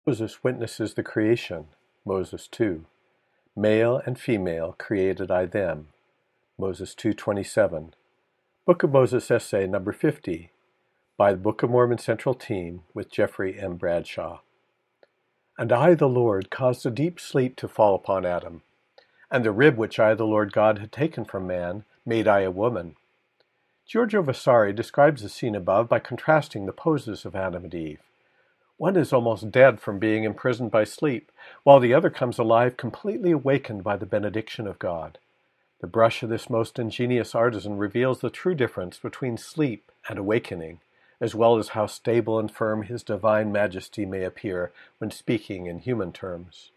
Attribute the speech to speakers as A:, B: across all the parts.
A: Moses witnesses the creation, Moses 2. Male and female created I them, Moses 2:27. Book of Moses essay number 50 by the Book of Mormon Central Team with Jeffrey M. Bradshaw. And I, the Lord, caused a deep sleep to fall upon Adam, and the rib which I, the Lord God, had taken from man, made I a woman. Giorgio Vasari describes the scene above by contrasting the poses of Adam and Eve. One is almost dead from being imprisoned by sleep, while the other comes alive completely awakened by the benediction of God. The brush of this most ingenious artisan reveals the true difference between sleep and awakening, as well as how stable and firm his divine majesty may appear when speaking in human terms.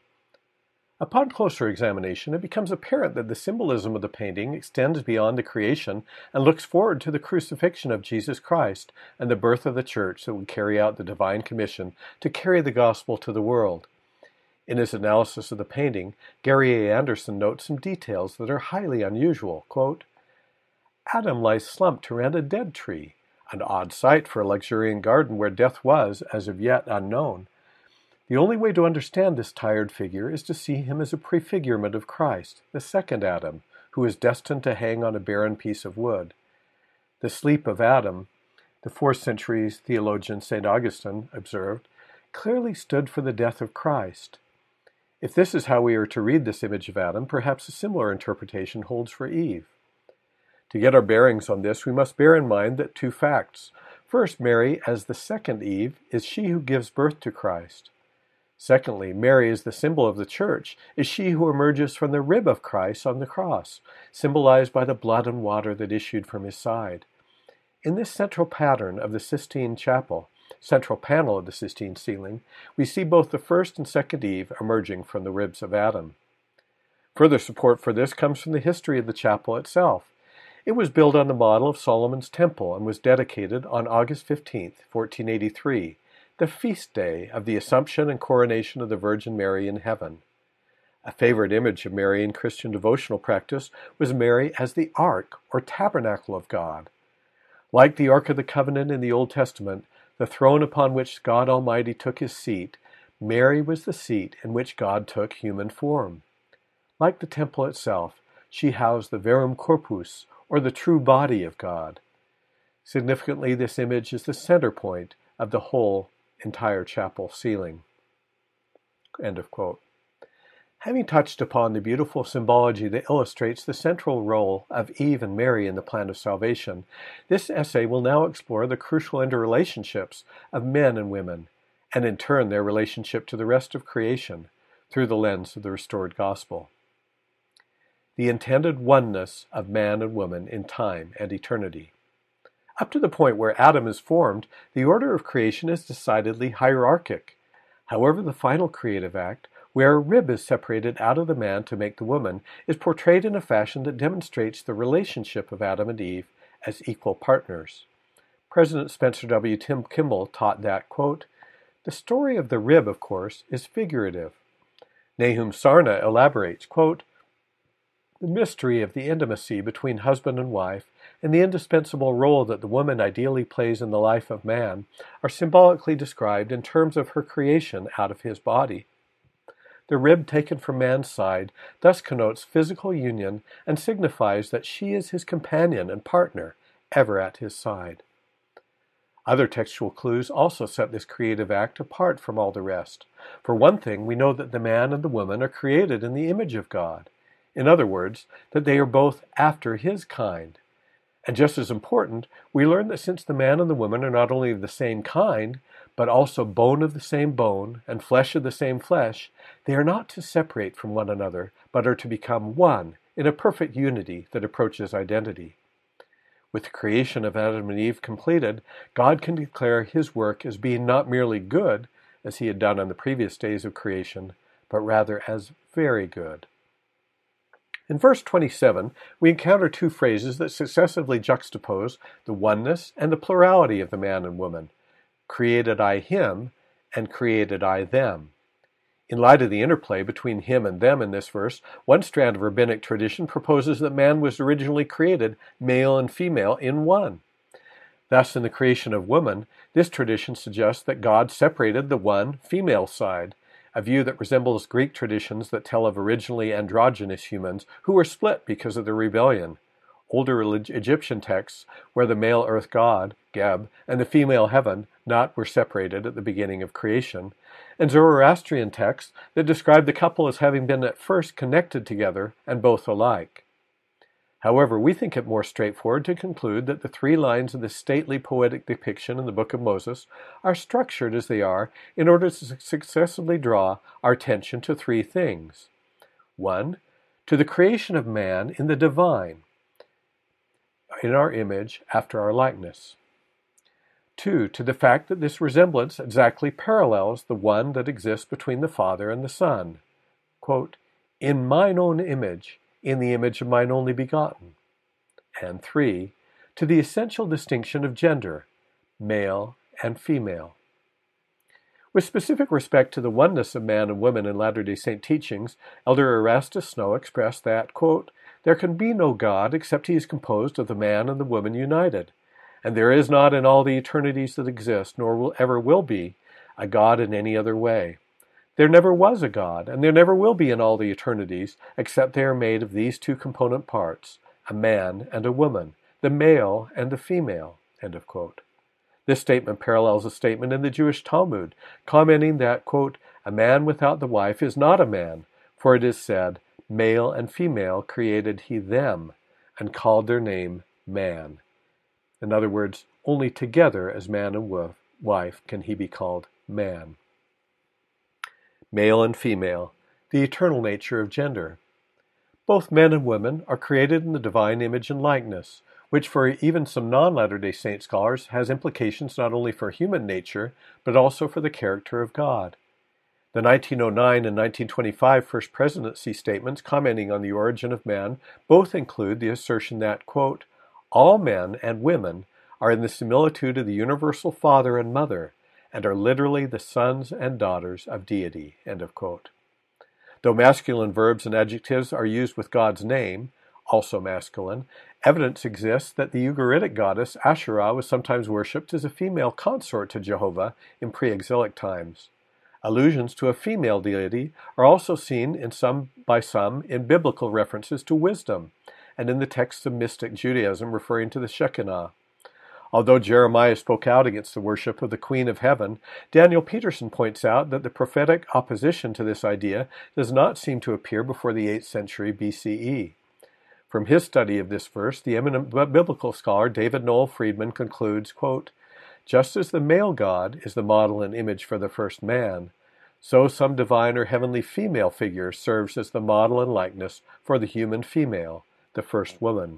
A: Upon closer examination, it becomes apparent that the symbolism of the painting extends beyond the creation and looks forward to the crucifixion of Jesus Christ and the birth of the church that would carry out the divine commission to carry the gospel to the world. In his analysis of the painting, Gary A. Anderson notes some details that are highly unusual. Quote, Adam lies slumped around a dead tree, an odd sight for a luxuriant garden where death was, as of yet, unknown. The only way to understand this tired figure is to see him as a prefigurement of Christ, the second Adam, who is destined to hang on a barren piece of wood. The sleep of Adam, the 4th century theologian St. Augustine observed, clearly stood for the death of Christ. If this is how we are to read this image of Adam, perhaps a similar interpretation holds for Eve. To get our bearings on this, we must bear in mind that two facts. First, Mary, as the second Eve, is she who gives birth to Christ. Secondly, Mary is the symbol of the church, is she who emerges from the rib of Christ on the cross, symbolized by the blood and water that issued from his side. In this central pattern of the Sistine Chapel, central panel of the Sistine ceiling, we see both the first and second Eve emerging from the ribs of Adam. Further support for this comes from the history of the chapel itself. It was built on the model of Solomon's Temple and was dedicated on August 15, 1483, the feast day of the Assumption and coronation of the Virgin Mary in heaven. A favorite image of Mary in Christian devotional practice was Mary as the Ark or Tabernacle of God. Like the Ark of the Covenant in the Old Testament, the throne upon which God Almighty took his seat, Mary was the seat in which God took human form. Like the temple itself, she housed the verum corpus, or the true body of God. Significantly, this image is the center point of the whole entire chapel ceiling. End of quote. Having touched upon the beautiful symbology that illustrates the central role of Eve and Mary in the plan of salvation, this essay will now explore the crucial interrelationships of men and women, and in turn their relationship to the rest of creation, through the lens of the restored gospel. The intended oneness of man and woman in time and eternity. Up to the point where Adam is formed, the order of creation is decidedly hierarchic. However, the final creative act, where a rib is separated out of the man to make the woman, is portrayed in a fashion that demonstrates the relationship of Adam and Eve as equal partners. President Spencer W. Kimball taught that, quote, the story of the rib, of course, is figurative. Nahum Sarna elaborates, quote, the mystery of the intimacy between husband and wife and the indispensable role that the woman ideally plays in the life of man are symbolically described in terms of her creation out of his body. The rib taken from man's side thus connotes physical union and signifies that she is his companion and partner, ever at his side. Other textual clues also set this creative act apart from all the rest. For one thing, we know that the man and the woman are created in the image of God. In other words, that they are both after his kind. And just as important, we learn that since the man and the woman are not only of the same kind, but also bone of the same bone and flesh of the same flesh, they are not to separate from one another, but are to become one in a perfect unity that approaches identity. With the creation of Adam and Eve completed, God can declare his work as being not merely good, as he had done on the previous days of creation, but rather as very good. In verse 27, we encounter two phrases that successively juxtapose the oneness and the plurality of the man and woman. Created I him, and created I them. In light of the interplay between him and them in this verse, one strand of rabbinic tradition proposes that man was originally created, male and female, in one. Thus, in the creation of woman, this tradition suggests that God separated the one female side, a view that resembles Greek traditions that tell of originally androgynous humans who were split because of their rebellion. Older Egyptian texts, where the male earth god, Geb, and the female heaven, Nut, were separated at the beginning of creation, and Zoroastrian texts that describe the couple as having been at first connected together and both alike. However, we think it more straightforward to conclude that the three lines of this stately poetic depiction in the Book of Moses are structured as they are in order to successively draw our attention to three things. 1. To the creation of man in the divine, in our image, after our likeness. 2. To the fact that this resemblance exactly parallels the one that exists between the Father and the Son. Quote, in mine own image, in the image of mine only begotten. And 3. To the essential distinction of gender, male and female. With specific respect to the oneness of man and woman in Latter-day Saint teachings, Elder Erastus Snow expressed that, quote, there can be no God except he is composed of the man and the woman united. And there is not in all the eternities that exist, nor will ever will be, a God in any other way. There never was a God, and there never will be in all the eternities, except they are made of these two component parts, a man and a woman, the male and the female. End of quote. This statement parallels a statement in the Jewish Talmud, commenting that, quote, a man without the wife is not a man, for it is said, male and female created he them, and called their name man. In other words, only together as man and wife can he be called man. Male and female, the eternal nature of gender. Both men and women are created in the divine image and likeness, which for even some non-Latter-day Saint scholars has implications not only for human nature, but also for the character of God. The 1909 and 1925 First Presidency statements commenting on the origin of man both include the assertion that, quote, all men and women are in the similitude of the universal Father and Mother, and are literally the sons and daughters of deity, end of quote. Though masculine verbs and adjectives are used with God's name, also masculine, evidence exists that the Ugaritic goddess Asherah was sometimes worshipped as a female consort to Jehovah in pre-exilic times. Allusions to a female deity are also seen by some in biblical references to wisdom, and in the texts of mystic Judaism referring to the Shekinah. Although Jeremiah spoke out against the worship of the Queen of Heaven, Daniel Peterson points out that the prophetic opposition to this idea does not seem to appear before the 8th century BCE. From his study of this verse, the eminent biblical scholar David Noel Friedman concludes, quote, just as the male God is the model and image for the first man, so some divine or heavenly female figure serves as the model and likeness for the human female, the first woman.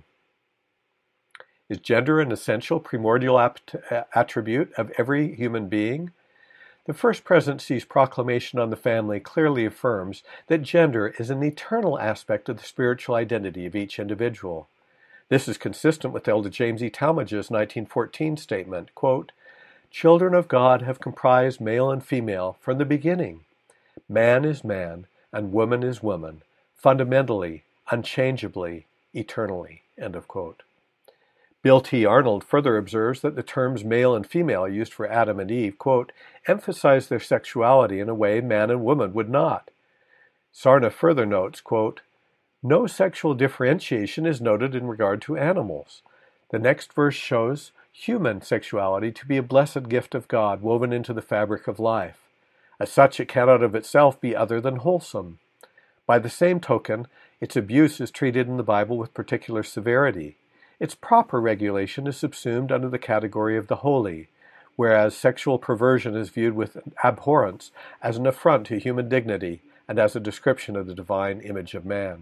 A: Is gender an essential primordial attribute of every human being? The First Presidency's proclamation on the family clearly affirms that gender is an eternal aspect of the spiritual identity of each individual. This is consistent with Elder James E. Talmage's 1914 statement, quote, children of God have comprised male and female from the beginning. Man is man, and woman is woman, fundamentally, unchangeably, eternally, end of quote. Bill T. Arnold further observes that the terms male and female used for Adam and Eve, quote, emphasize their sexuality in a way man and woman would not. Sarna further notes, quote, no sexual differentiation is noted in regard to animals. The next verse shows human sexuality to be a blessed gift of God woven into the fabric of life. As such, it cannot of itself be other than wholesome. By the same token, its abuse is treated in the Bible with particular severity. Its proper regulation is subsumed under the category of the holy, whereas sexual perversion is viewed with abhorrence as an affront to human dignity and as a description of the divine image of man.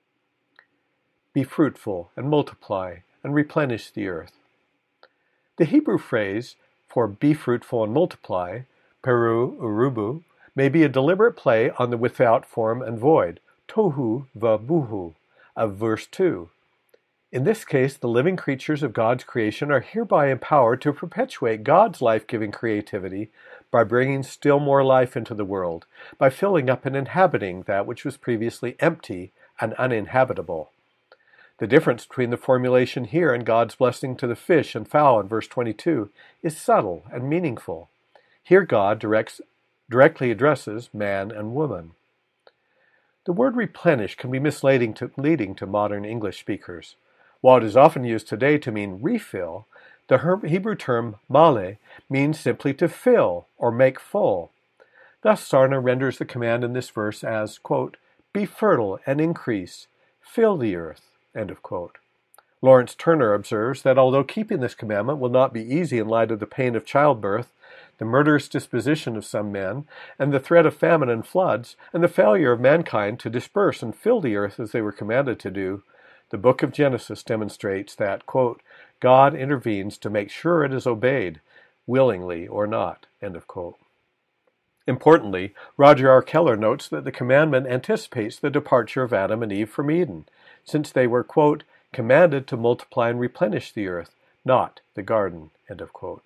A: Be fruitful and multiply and replenish the earth. The Hebrew phrase for be fruitful and multiply, peru urubu, may be a deliberate play on the without form and void, tohu vabuhu, of verse 2. In this case, the living creatures of God's creation are hereby empowered to perpetuate God's life-giving creativity by bringing still more life into the world, by filling up and inhabiting that which was previously empty and uninhabitable. The difference between the formulation here and God's blessing to the fish and fowl in verse 22 is subtle and meaningful. Here God directly addresses man and woman. The word replenish can be misleading to modern English speakers. While it is often used today to mean refill, the Hebrew term male means simply to fill or make full. Thus Sarna renders the command in this verse as, quote, "Be fertile and increase, fill the earth," end of quote. Lawrence Turner observes that although keeping this commandment will not be easy in light of the pain of childbirth, the murderous disposition of some men, and the threat of famine and floods, and the failure of mankind to disperse and fill the earth as they were commanded to do, the book of Genesis demonstrates that, quote, God intervenes to make sure it is obeyed, willingly or not, end of quote. Importantly, Roger R. Keller notes that the commandment anticipates the departure of Adam and Eve from Eden, since they were, quote, commanded to multiply and replenish the earth, not the garden, end of quote.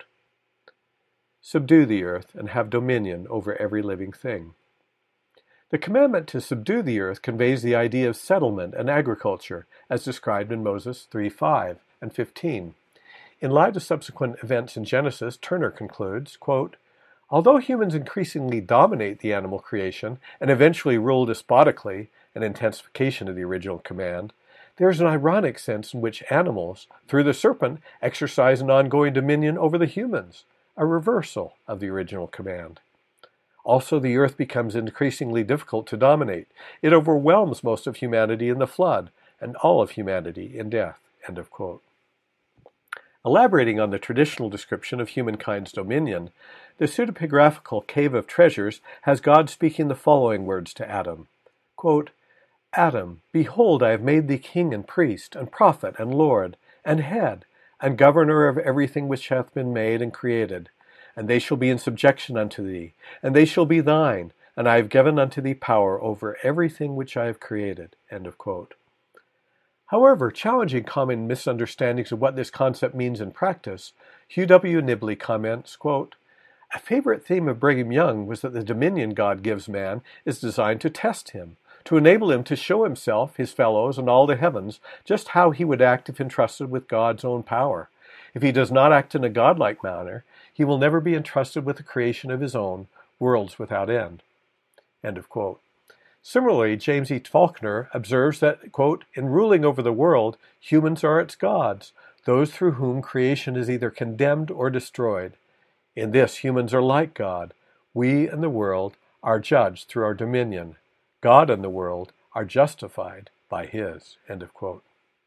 A: Subdue the earth and have dominion over every living thing. The commandment to subdue the earth conveys the idea of settlement and agriculture, as described in Moses 3:5 and 15. In light of subsequent events in Genesis, Turner concludes, quote, although humans increasingly dominate the animal creation and eventually rule despotically, an intensification of the original command, there is an ironic sense in which animals, through the serpent, exercise an ongoing dominion over the humans, a reversal of the original command. Also, the earth becomes increasingly difficult to dominate. It overwhelms most of humanity in the flood, and all of humanity in death, end of quote. Elaborating on the traditional description of humankind's dominion, the pseudepigraphical Cave of Treasures has God speaking the following words to Adam, quote, Adam, behold, I have made thee king and priest, and prophet, and lord, and head, and governor of everything which hath been made and created. And they shall be in subjection unto thee, and they shall be thine, and I have given unto thee power over everything which I have created. End of quote. However, challenging common misunderstandings of what this concept means in practice, Hugh W. Nibley comments, quote, a favorite theme of Brigham Young was that the dominion God gives man is designed to test him, to enable him to show himself, his fellows, and all the heavens just how he would act if entrusted with God's own power. If he does not act in a godlike manner, he will never be entrusted with the creation of his own, worlds without end. End of quote. Similarly, James E. Faulkner observes that, quote, in ruling over the world, humans are its gods, those through whom creation is either condemned or destroyed. In this, humans are like God. We and the world are judged through our dominion. God and the world are justified by his. End of quote.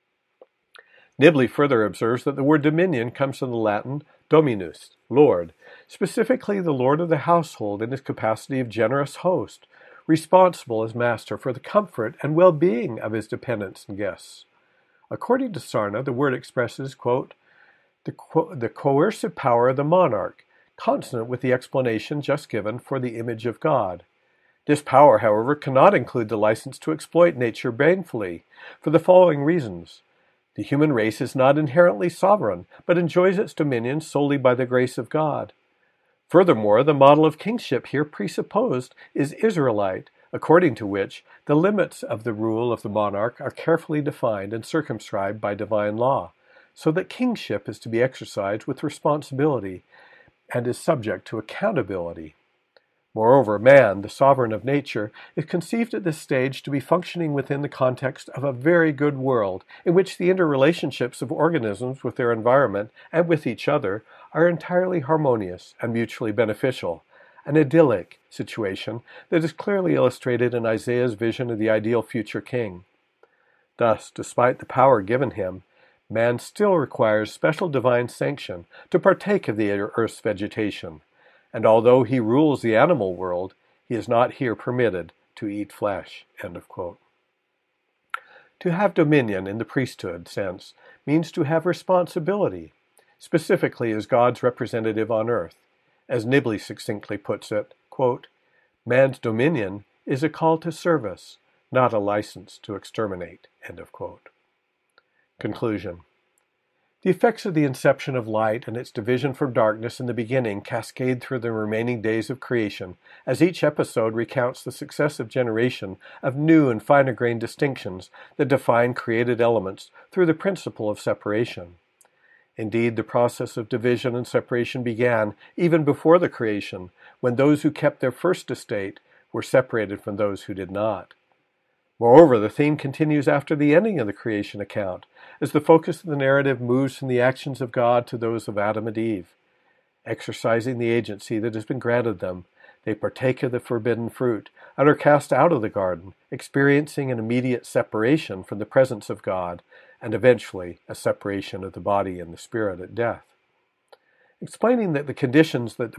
A: Nibley further observes that the word dominion comes from the Latin dominus, Lord, specifically the Lord of the household in his capacity of generous host, responsible as master for the comfort and well-being of his dependents and guests. According to Sarna, the word expresses, quote, the coercive power of the monarch, consonant with the explanation just given for the image of God. This power, however, cannot include the license to exploit nature banefully, for the following reasons. The human race is not inherently sovereign, but enjoys its dominion solely by the grace of God. Furthermore, the model of kingship here presupposed is Israelite, according to which the limits of the rule of the monarch are carefully defined and circumscribed by divine law, so that kingship is to be exercised with responsibility and is subject to accountability. Moreover, man, the sovereign of nature, is conceived at this stage to be functioning within the context of a very good world, in which the interrelationships of organisms with their environment and with each other are entirely harmonious and mutually beneficial, an idyllic situation that is clearly illustrated in Isaiah's vision of the ideal future king. Thus, despite the power given him, man still requires special divine sanction to partake of the earth's vegetation, and although he rules the animal world, he is not here permitted to eat flesh. End of quote. To have dominion in the priesthood sense means to have responsibility, specifically as God's representative on earth. As Nibley succinctly puts it, quote, man's dominion is a call to service, not a license to exterminate. End of quote. Conclusion. The effects of the inception of light and its division from darkness in the beginning cascade through the remaining days of creation, as each episode recounts the successive generation of new and finer-grained distinctions that define created elements through the principle of separation. Indeed, the process of division and separation began even before the creation, when those who kept their first estate were separated from those who did not. Moreover, the theme continues after the ending of the creation account, as the focus of the narrative moves from the actions of God to those of Adam and Eve. Exercising the agency that has been granted them, they partake of the forbidden fruit and are cast out of the garden, experiencing an immediate separation from the presence of God, and eventually a separation of the body and the spirit at death. Explaining that the conditions that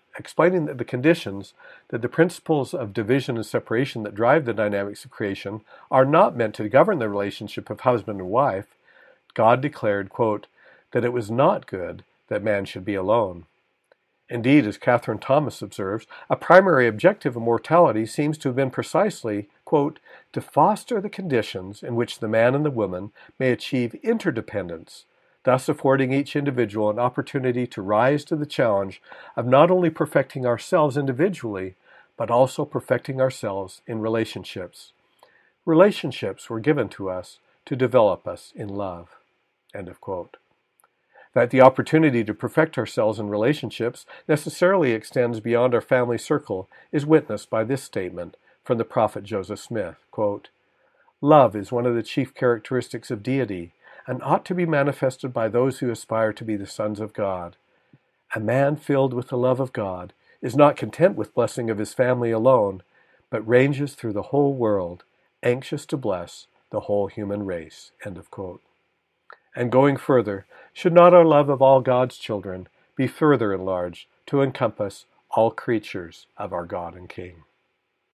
A: the principles of division and separation that drive the dynamics of creation are not meant to govern the relationship of husband and wife, God declared, quote, that it was not good that man should be alone. Indeed, as Catherine Thomas observes, a primary objective of mortality seems to have been precisely, quote, to foster the conditions in which the man and the woman may achieve interdependence, thus affording each individual an opportunity to rise to the challenge of not only perfecting ourselves individually, but also perfecting ourselves in relationships. Relationships were given to us to develop us in love. End of quote. That the opportunity to perfect ourselves in relationships necessarily extends beyond our family circle is witnessed by this statement from the prophet Joseph Smith, quote, love is one of the chief characteristics of deity, and ought to be manifested by those who aspire to be the sons of God. A man filled with the love of God is not content with blessing of his family alone, but ranges through the whole world, anxious to bless the whole human race. End of quote. And going further, should not our love of all God's children be further enlarged to encompass all creatures of our God and King?